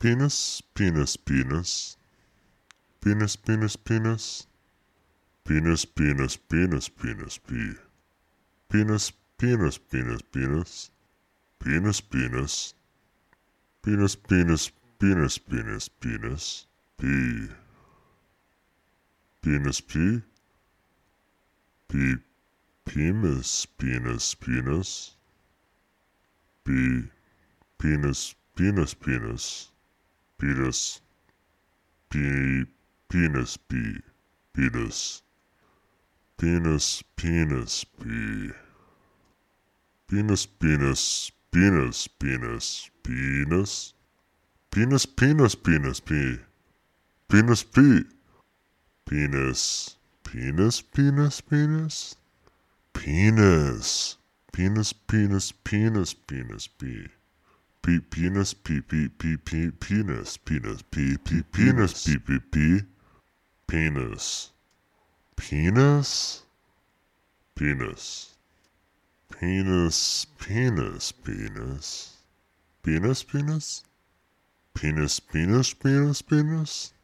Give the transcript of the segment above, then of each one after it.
Penis, penis, penis. Penis, penis, penis. Penis, penis, penis, penis, p. Penis, penis, penis, penis. Penis, penis. Penis, penis, penis, penis, penis. P. Penis, p. P. Penis, penis, penis. P. Penis, penis, penis. Penis. P. Penis, p. Penis. Penis, penis, p. Penis, penis, penis, penis, penis. Penis, penis, penis, p. Penis, p. Penis, penis, penis, penis. Penis. Penis, penis, penis, penis, p. Penis, penis, penis, penis, penis. Penis, penis. Penis, penis, penis. Penis, penis. Penis, penis, penis, penis.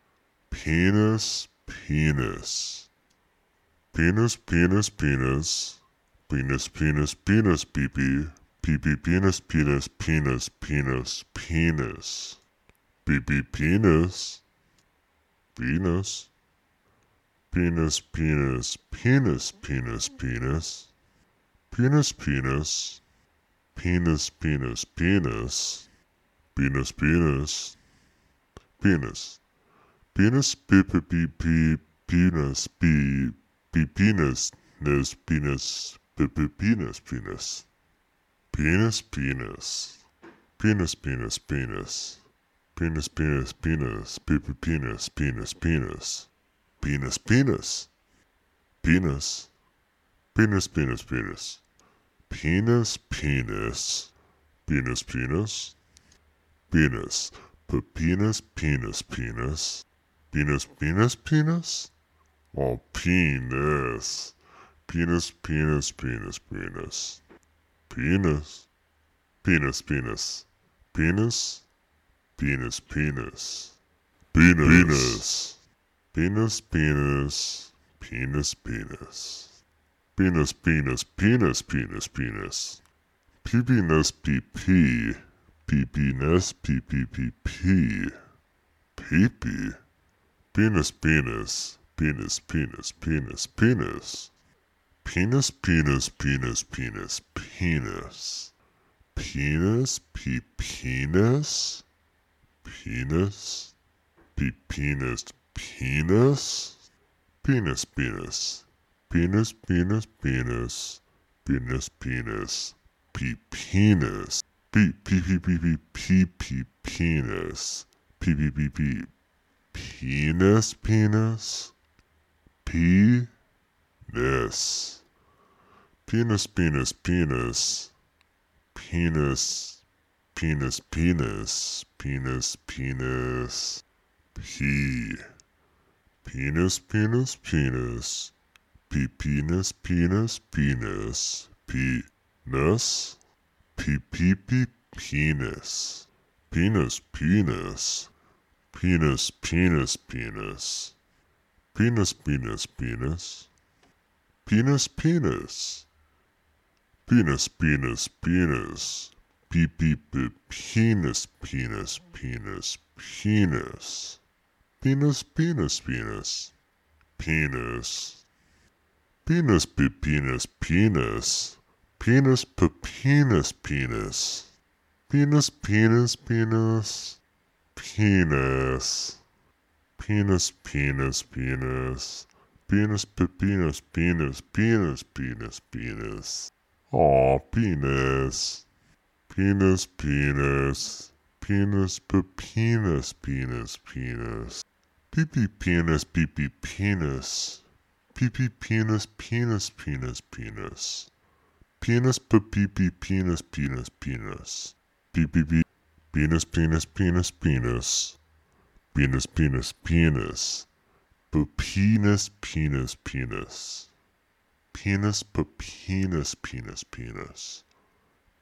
Penis, penis. Penis, penis, penis. Penis, penis, penis, pee-pee. Pee-pee, penis, penis, penis, penis, penis. Pee-pee, penis. Penis. Penis, penis, penis, penis, penis. Penis, penis. Penis, penis, penis. Penis, penis. Penis. Penis, penis, penis, penis, penis, penis. Penis, penis. Penis, penis, penis. Penis, penis, penis, penis, penis, penis. Penis, penis. Penis. Penis, penis, penis. Penis, penis. Penis, penis. Penis. Penis, penis, penis. Penis, penis, penis. Oh, penis. Penis, penis, penis, penis. Penis. Penis, penis. Penis. Penis, penis. Penis. Penis, penis. Penis, penis. Penis, penis, penis, penis, penis. Penis, PP. Penis, PP. Peepee. Penis, penis. Penis, penis, penis, penis. Penis, penis, penis, penis, penis. Penis, penis. Penis. Penis, penis. Penis, penis. Penis, penis, penis. Penis, penis. Penis. Penis. Penis, penis. Penis. Penis, penis, penis. Penis. Penis, penis. Penis, penis. Penis, penis, penis. Penis, penis, penis. Penis. Penis. Penis, penis. Penis, penis, penis. Penis, penis, penis. Penis, penis. Penis, penis, penis. Penis, penis, penis, penis. Penis, penis, penis. Penis. Penis, penis, penis. Penis, penis, penis. Penis, penis, penis. Penis. Penis, penis, penis. Penis, penis, penis, penis, penis, penis. Aw, penis. Penis, penis. Penis, penis, penis, penis. Pee-pee, penis, pee-pee, penis. Pee-pee, penis, penis, penis, penis. Penis, pee-pee, penis, penis, penis. Pee-pee, penis, penis, penis, penis. Penis, penis, penis. Penis, penis, penis. Penis, penis, penis, penis.